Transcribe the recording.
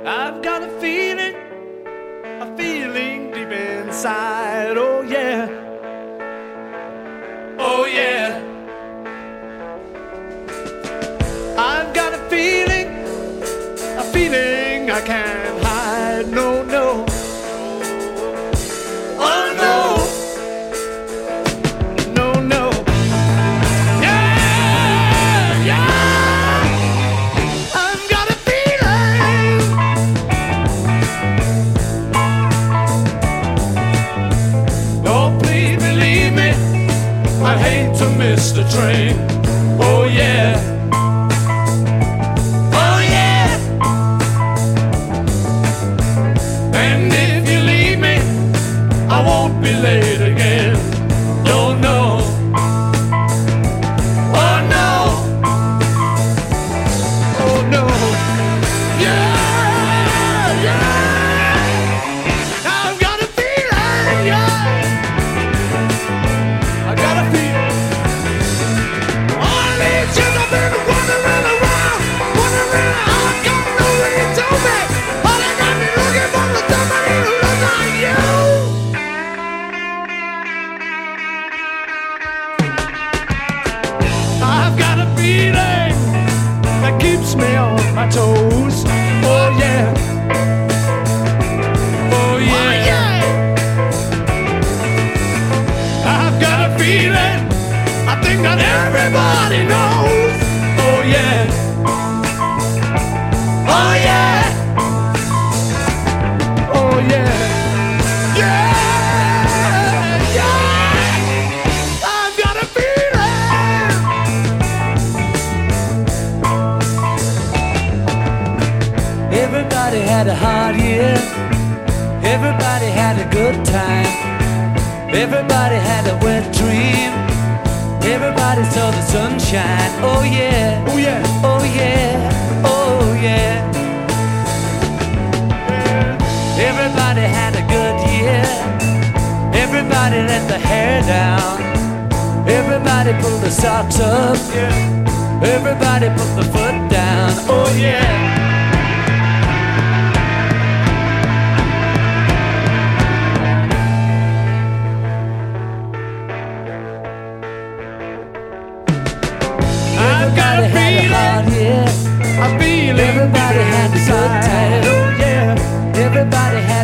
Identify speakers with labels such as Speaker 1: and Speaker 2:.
Speaker 1: I've got a feeling deep inside. Oh yeah, oh yeah. I've got a feeling I can't hide. No, no. Oh no, no, no. Yeah, yeah. I've got a feeling. Oh, please believe me, I hate to miss the train. Oh yeah. Oh yeah. And if you leave me, I won't be late again. No, no. Oh no. Oh no. Yeah, yeah. I've got a feeling, yeah. I got a feeling. All these years I've been wandering around. I don't know what you told me. All I got me looking for was somebody who looks like you. I've got a feeling that keeps me on my toes. Oh yeah. Oh yeah. I've got a feeling I think that everybody knows. Oh yeah. Oh yeah. Oh yeah. Yeah. Yeah. I've got a feeling.
Speaker 2: Everybody had a hard year. Everybody had a good time. Everybody had a wet dream. Everybody saw the sunshine. Oh yeah.
Speaker 1: Oh yeah.
Speaker 2: Oh yeah. Oh yeah. Everybody had a good year. Everybody let the hair down. Everybody pulled the socks up.
Speaker 1: Yeah.
Speaker 2: Everybody put the foot down. Oh yeah.
Speaker 1: I've got a
Speaker 2: Everybody had a hard
Speaker 1: feeling.
Speaker 2: year.
Speaker 1: A feeling.
Speaker 2: Everybody had a good time.
Speaker 1: Oh yeah.
Speaker 2: Everybody had